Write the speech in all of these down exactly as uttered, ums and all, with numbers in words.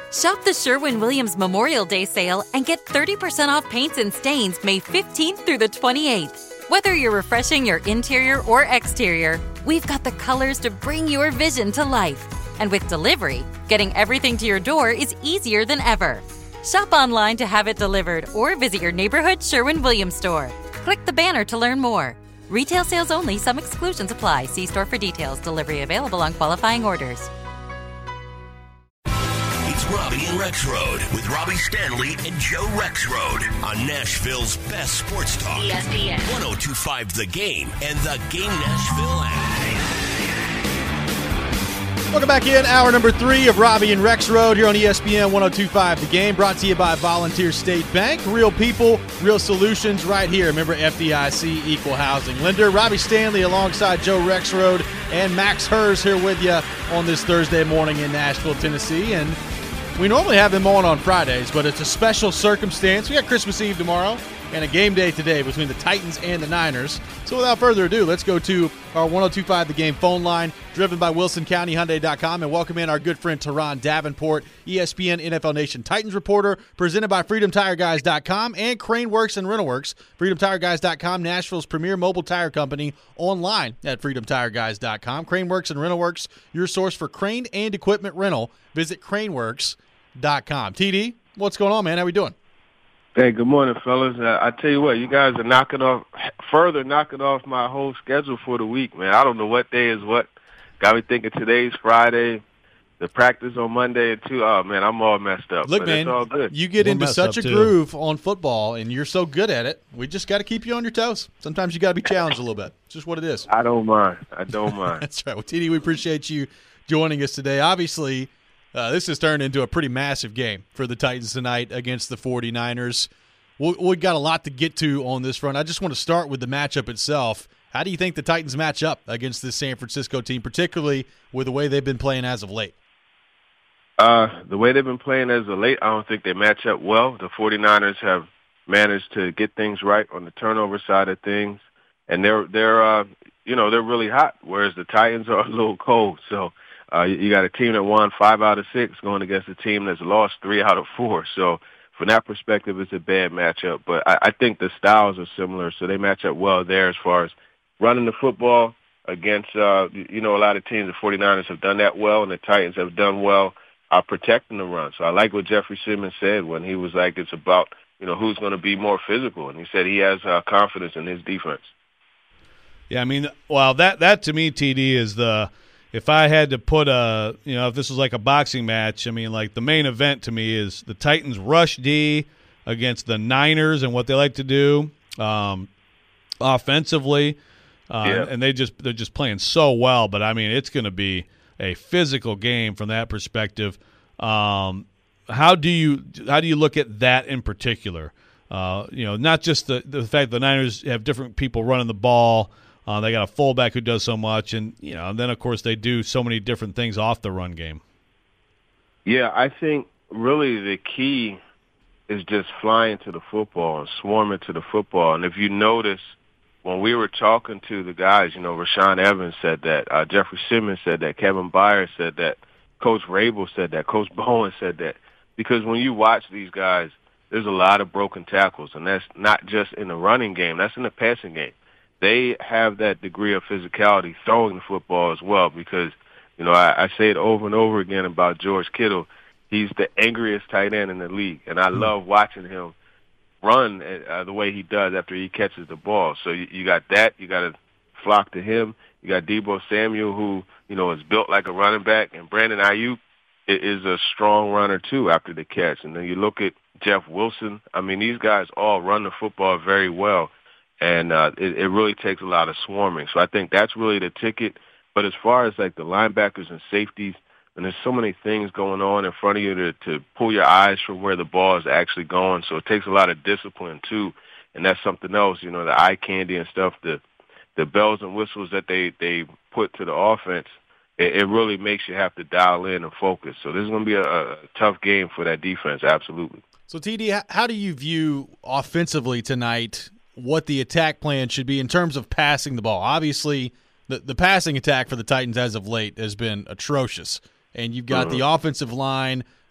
Shop the Sherwin-Williams Memorial Day sale and get thirty percent off paints and stains May fifteenth through the twenty-eighth. Whether you're refreshing your interior or exterior, we've got the colors to bring your vision to life. And with delivery, getting everything to your door is easier than ever. Shop online to have it delivered or visit your neighborhood Sherwin-Williams store. Click the banner to learn more. Retail sales only. Some exclusions apply. See store for details. Delivery available on qualifying orders. It's Robbie and Rexroad with Robbie Stanley and Joe Rexroad on Nashville's best sports talk. E S P N one oh two point five The Game and the Game Nashville app. Welcome back in. Hour number three of Robbie and Rexroad here on E S P N one oh two point five The Game, brought to you by Volunteer State Bank. Real people, real solutions right here. Remember, F D I C, equal housing lender. Robbie Stanley alongside Joe Rexroad and Max Hers here with you on this Thursday morning in Nashville, Tennessee. And we normally have them on on Fridays, but it's a special circumstance. We got Christmas Eve tomorrow and a game day today between the Titans and the Niners. So without further ado, let's go to our one oh two point five The Game phone line, driven by Wilson County Hyundai dot com, and welcome in our good friend Teron Davenport, E S P N N F L Nation Titans reporter, presented by Freedom Tire Guys dot com and Crane Works and Rental Works. Freedom Tire Guys dot com, Nashville's premier mobile tire company, online at Freedom Tire Guys dot com. Crane Works and Rental Works, your source for crane and equipment rental. Visit Crane Works dot com. T D, what's going on, man? How we doing? Hey, good morning, fellas. Uh, I tell you what, you guys are knocking off, further knocking off my whole schedule for the week, man. I don't know what day is what. Got me thinking today's Friday, the practice on Monday, and two. Oh, man, I'm all messed up. Look, but man, it's all good. You get We're into messed such a up, too. groove on football, and you're so good at it. We just got to keep you on your toes. Sometimes you got to be challenged a little bit. It's just what it is. I don't mind. I don't mind. That's right. Well, T D, we appreciate you joining us today. Obviously, uh, this has turned into a pretty massive game for the Titans tonight against the forty-niners. We we got a lot to get to on this front. I just want to start with the matchup itself. How do you think the Titans match up against this San Francisco team, particularly with the way they've been playing as of late? Uh, the way they've been playing as of late, I don't think they match up well. The forty-niners have managed to get things right on the turnover side of things, and they're they're uh, you know they're really hot, whereas the Titans are a little cold. So uh, you got a team that won five out of six going against a team that's lost three out of four. So from that perspective, it's a bad matchup. But I, I think the styles are similar, so they match up well there as far as running the football against, uh, you know, a lot of teams. The forty-niners have done that well, and the Titans have done well uh, protecting the run. So I like what Jeffrey Simmons said when he was like, it's about, you know, who's going to be more physical. And he said he has uh, confidence in his defense. Yeah, I mean, well, that, that to me, T D, is the – if I had to put a, you know, if this was like a boxing match, I mean, like the main event to me is the Titans rush D against the Niners and what they like to do um, offensively. Uh, yeah. And they just, they're just playing so well. But, I mean, it's going to be a physical game from that perspective. Um, how do you how do you look at that in particular? Uh, you know, not just the, the fact the Niners have different people running the ball. Uh, they got a fullback who does so much, and you know, and then of course they do so many different things off the run game. Yeah, I think really the key is just flying to the football and swarming to the football. And if you notice, when we were talking to the guys, you know, Rashaan Evans said that, uh, Jeffrey Simmons said that, Kevin Byers said that, Coach Rabel said that, Coach Bowen said that. Because when you watch these guys, there's a lot of broken tackles, and that's not just in the running game, that's in the passing game. They have that degree of physicality throwing the football as well because, you know, I, I say it over and over again about George Kittle. He's the angriest tight end in the league, and I mm-hmm. love watching him run uh, the way he does after he catches the ball. So you, you got that. You got to flock to him. You got Deebo Samuel, who, you know, is built like a running back, and Brandon Ayuk is a strong runner, too, after the catch. And then you look at Jeff Wilson. I mean, these guys all run the football very well. And uh, it, it really takes a lot of swarming. So I think that's really the ticket. But as far as, like, the linebackers and safeties, and there's so many things going on in front of you to, to pull your eyes from where the ball is actually going. So it takes a lot of discipline, too. And that's something else, you know, the eye candy and stuff, the the bells and whistles that they, they put to the offense, it, it really makes you have to dial in and focus. So this is going to be a, a tough game for that defense, absolutely. So, T D, how do you view offensively tonight what the attack plan should be in terms of passing the ball? Obviously, the, the passing attack for the Titans as of late has been atrocious. And you've got mm-hmm. the offensive line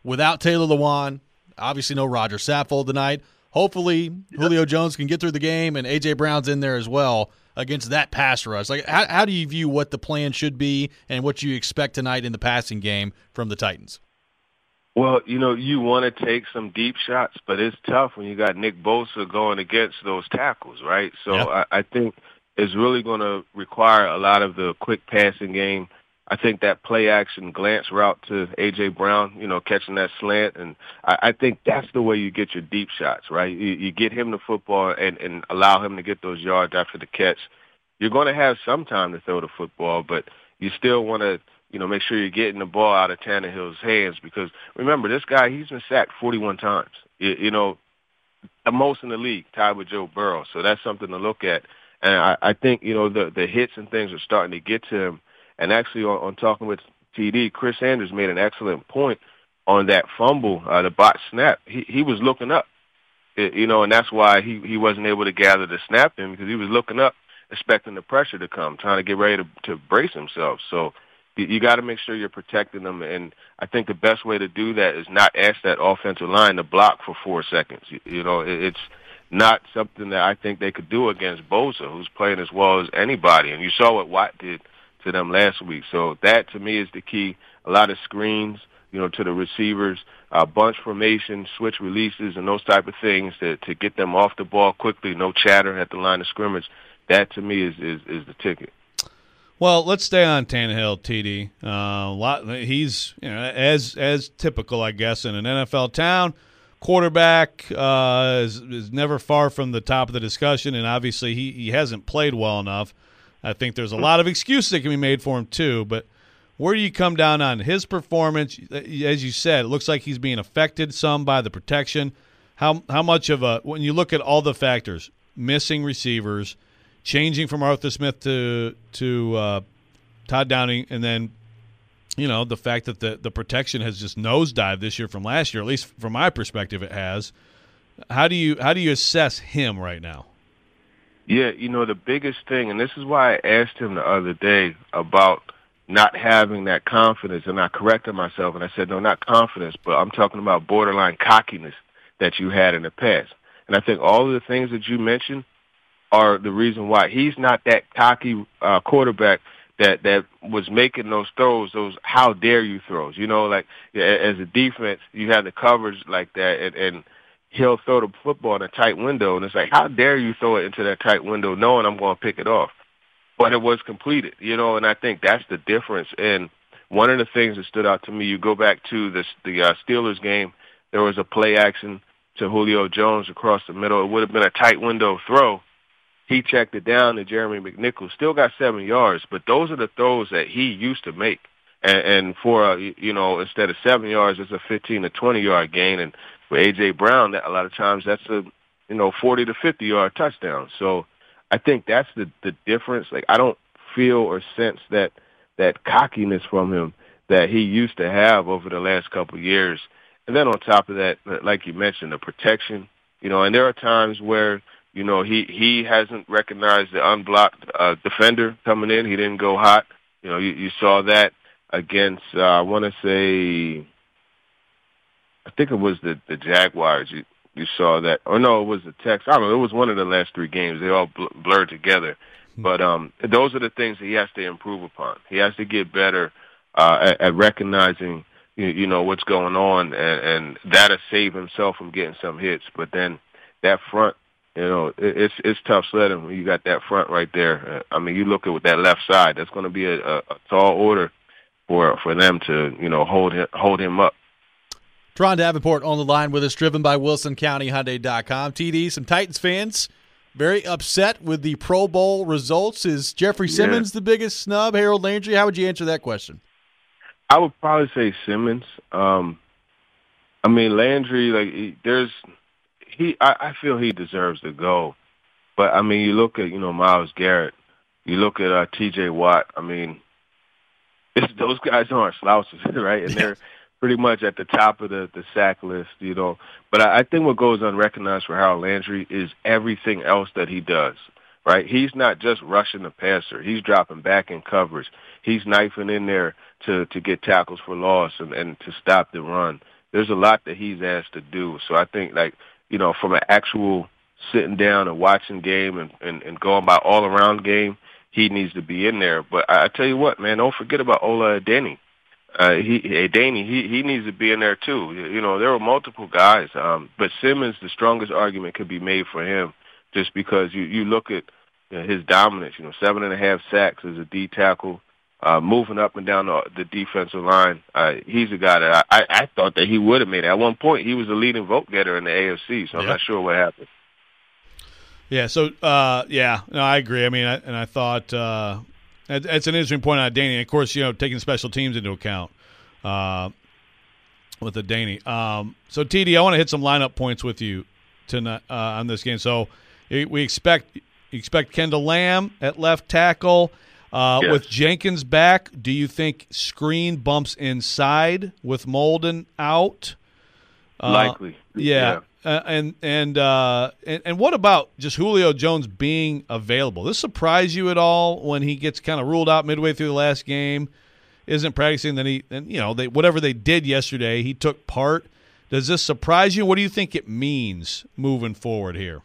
without Taylor Lewan, obviously no Roger Saffold tonight. Hopefully Julio Jones can get through the game, and A J. Brown's in there as well against that pass rush. Like, how, how do you view what the plan should be and what you expect tonight in the passing game from the Titans? Well, you know, you want to take some deep shots, but it's tough when you got Nick Bosa going against those tackles, right? So yeah. I, I think it's really going to require a lot of the quick passing game. I think that play-action glance route to A J. Brown, you know, catching that slant, and I, I think that's the way you get your deep shots, right? You, you get him the football and, and allow him to get those yards after the catch. You're going to have some time to throw the football, but you still want to, you know, make sure you're getting the ball out of Tannehill's hands because, remember, this guy, he's been sacked forty-one times. You, you know, the most in the league, tied with Joe Burrow. So that's something to look at. And I, I think, you know, the, the hits and things are starting to get to him. And actually, on, on talking with T D, Chris Sanders made an excellent point on that fumble, uh, the bot snap. He, he was looking up, it, you know, and that's why he, he wasn't able to gather the snap in because he was looking up, expecting the pressure to come, trying to get ready to, to brace himself. So you, you got to make sure you're protecting them. And I think the best way to do that is not ask that offensive line to block for four seconds. You, you know, it, it's not something that I think they could do against Bosa, who's playing as well as anybody. And you saw what Watt did to them last week. So that, to me, is the key. A lot of screens, you know, to the receivers, uh, bunch formation, switch releases, and those type of things to, to get them off the ball quickly, no chatter at the line of scrimmage. That, to me, is, is, is the ticket. Well, let's stay on Tannehill, T D. Uh, a lot. He's, you know, as as typical, I guess, in an N F L town. Quarterback uh, is, is never far from the top of the discussion, and obviously he, he hasn't played well enough. I think there's a lot of excuses that can be made for him too, but where do you come down on his performance? As you said, it looks like he's being affected some by the protection. How how much of a, when you look at all the factors, missing receivers, changing from Arthur Smith to to uh, Todd Downing, and then, you know, the fact that the, the protection has just nosedived this year from last year, at least from my perspective it has. How do you how do you assess him right now? Yeah, you know, the biggest thing, and this is why I asked him the other day about not having that confidence, and I corrected myself, and I said, no, not confidence, but I'm talking about borderline cockiness that you had in the past. And I think all of the things that you mentioned are the reason why he's not that cocky uh, quarterback that, that was making those throws, those how dare you throws. You know, like as a defense, you have the coverage like that, and, and he'll throw the football in a tight window, and it's like, how dare you throw it into that tight window knowing I'm going to pick it off? But it was completed, you know, and I think that's the difference. And one of the things that stood out to me, you go back to this, the uh, Steelers game, there was a play action to Julio Jones across the middle. It would have been a tight window throw. He checked it down to Jeremy McNichols, still got seven yards, but those are the throws that he used to make. And, and for, uh, you know, instead of seven yards, it's a fifteen to twenty-yard gain. And for A J. Brown, that a lot of times that's a, you know, forty to fifty-yard touchdown. So I think that's the, the difference. Like, I don't feel or sense that that cockiness from him that he used to have over the last couple of years. And then on top of that, like you mentioned, the protection, you know, and there are times where, you know, he, he hasn't recognized the unblocked uh, defender coming in. He didn't go hot. You know, you, you saw that against, uh, I want to say, I think it was the, the Jaguars. You, you saw that. Or no, it was the Texans. I don't know. It was one of the last three games. They all bl- blurred together. But um, those are the things that he has to improve upon. He has to get better uh, at, at recognizing, you, you know, what's going on, and, and that'll save himself from getting some hits. But then that front, you know, it, it's it's tough sledding when you got that front right there. Uh, I mean, you look at with that left side, that's going to be a, a, a tall order for for them to, you know, hold him, hold him up. Tron Davenport on the line with us, driven by Wilson County Hyundai dot com. T D, some Titans fans very upset with the Pro Bowl results. Is Jeffrey Simmons yeah. the biggest snub? Harold Landry? How would you answer that question? I would probably say Simmons. Um, I mean, Landry, like he, there's he. I, I feel he deserves to go, but I mean, you look at you know Myles Garrett, you look at uh, T J Watt. I mean, it's, those guys aren't slouches, right? And they're pretty much at the top of the, the sack list, you know. But I, I think what goes unrecognized for Harold Landry is everything else that he does, right? He's not just rushing the passer. He's dropping back in coverage. He's knifing in there to, to get tackles for loss and, and to stop the run. there's a lot that he's asked to do. So I think, like, you know, from an actual sitting down and watching game and, and, and going by all-around game, he needs to be in there. But I, I tell you what, man, don't forget about Ola Adeniyi. Uh, he, Adeniyi, he, he needs to be in there too. You know, there were multiple guys, um, but Simmons, the strongest argument could be made for him, just because you, you look at you know, his dominance. You know, seven and a half sacks as a D tackle, uh, moving up and down the, the defensive line. Uh, he's a guy that I, I, I thought that he would have made it. At one point, he was the leading vote getter in the A F C. So I'm yep. not sure what happened. Yeah. So uh, yeah, no, I agree. I mean, I, and I thought. Uh, It's an interesting point on Adeniyi. Of course, you know, taking special teams into account uh, with Adeniyi. Um, so, T D, I want to hit some lineup points with you tonight uh, on this game. So, we expect expect Kendall Lamb at left tackle. Uh, yes. With Jenkins back, do you think screen bumps inside with Molden out? Uh, Likely. Yeah. yeah. Uh, and and, uh, and and what about just Julio Jones being available? Does this surprise you at all when he gets kind of ruled out midway through the last game? Isn't practicing? Then he and you know they whatever they did yesterday, he took part. Does this surprise you? What do you think it means moving forward here?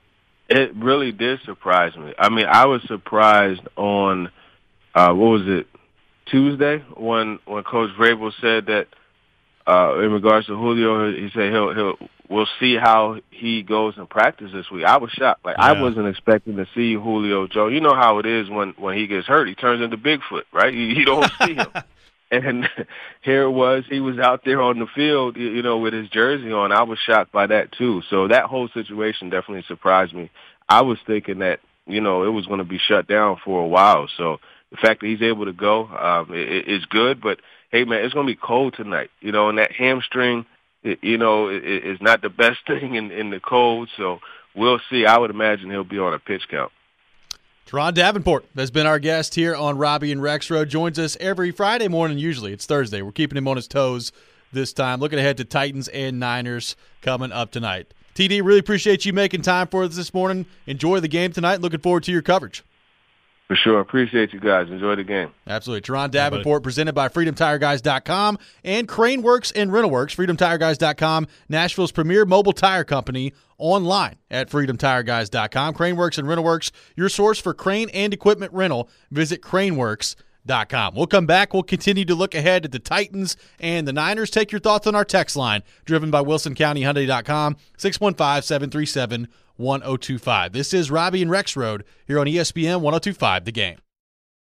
It really did surprise me. I mean, I was surprised on uh, what was it Tuesday when when Coach Vrabel said that uh, in regards to Julio, he said he'll he'll. We'll see how he goes in practice this week. I was shocked. Like, yeah. I wasn't expecting to see Julio Jones. You know how it is when, when he gets hurt. He turns into Bigfoot, right? You, you don't see him. And here it was. He was out there on the field, you know, with his jersey on. I was shocked by that, too. So that whole situation definitely surprised me. I was thinking that, you know, it was going to be shut down for a while. So the fact that he's able to go um, it, is good. But, hey, man, it's going to be cold tonight. You know, and that hamstring – It, you know, it, it's not the best thing in, in the cold, so we'll see. I would imagine he'll be on a pitch count. Teron Davenport has been our guest here on Robbie and Rexroad. Joins us every Friday morning. Usually it's Thursday. We're keeping him on his toes this time. Looking ahead to Titans and Niners coming up tonight. T D, really appreciate you making time for us this morning. Enjoy the game tonight. Looking forward to your coverage. For sure. Appreciate you guys. Enjoy the game. Absolutely. Teron Davenport, yeah, presented by Freedom Tire Guys dot com and Crane Works and Rental Works. Freedom Tire Guys dot com, Nashville's premier mobile tire company, online at Freedom Tire Guys dot com. Crane Works and Rental Works, your source for crane and equipment rental. Visit Crane Works dot com. We'll come back. We'll continue to look ahead at the Titans and the Niners. Take your thoughts on our text line, driven by Wilson County Hyundai dot com, six one five, seven three seven, one oh two five. This is Robbie and Rexroad here on E S P N one oh two five The Game.